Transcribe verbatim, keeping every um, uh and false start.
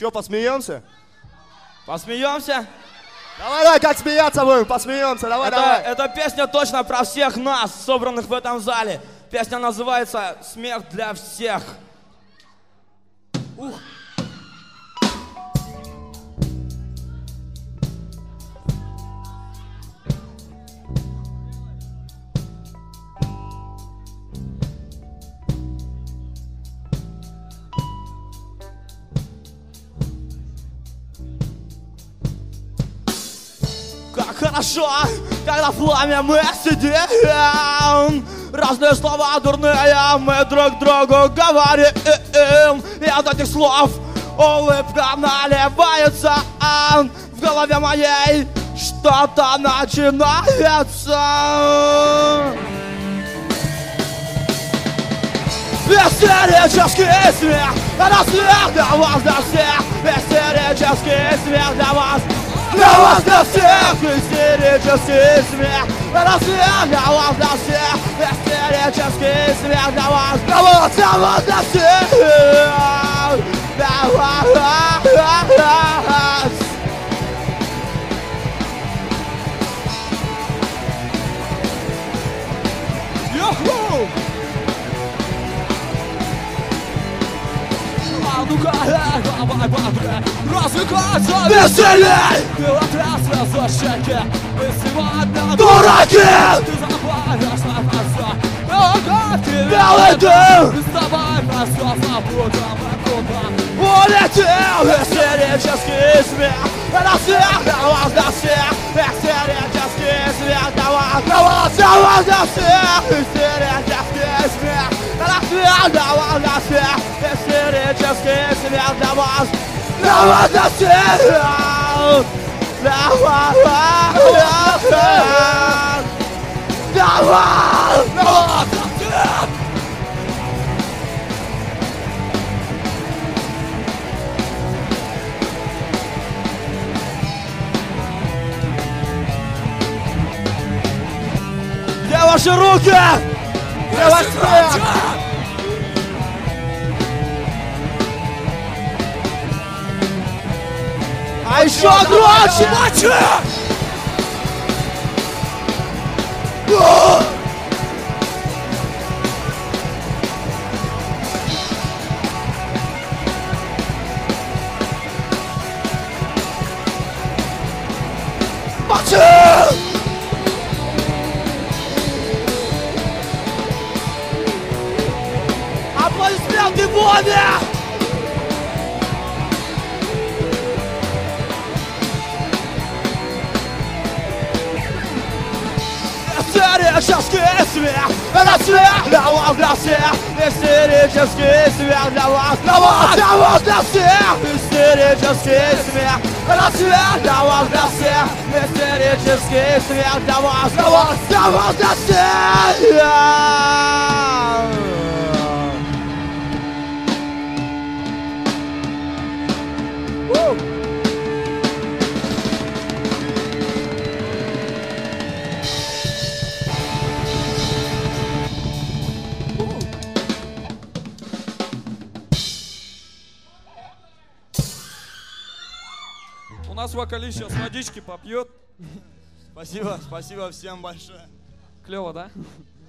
Че, посмеемся? Посмеемся? Давай, давай, как смеяться будем? Посмеемся, давай, это, давай. Эта песня точно про всех нас, собранных в этом зале. Песня называется «Смех для всех». Ух. Как хорошо, когда в пламя мы сидим. Разные слова дурные мы друг другу говорим. И от этих слов улыбка наливается. В голове моей что-то начинается. Истерический смех, это смех для вас, для всех. Истерический смех для вас. Для вас, для всех, истерический смех. Это смех для вас, для всех. Истерический смех для вас. Для вас, для вас, для всех. Для вас. Йоху! Развлекаться веселей! Ты отрясла за щеки. Мы сегодня дураки! Ты забавишь на конца. Белый дым! С тобой просто забудем куда. Улетел истерический смех. Это смех для вас, для всех. Истерический смех для вас. Для вас, для вас, для всех. Истерический смех. Это смех для вас, для всех. Истерический смех для вас. Для вас, для всех. Для вас, для всех. Для вас, для вас, для всех. Где ваши руки? Где ваш смех? А еще громче! Мочи! Аплодисменты Вове! Истерический смех, это смех для вас, для всех. Истерический смех для вас, для вас, для вас, для всех. Истерический смех, это смех для вас, для всех. Истерический смех для вас, для вас, для вас, для всех. У нас вокалист сейчас водички попьет. Спасибо, спасибо всем большое. Клево, да?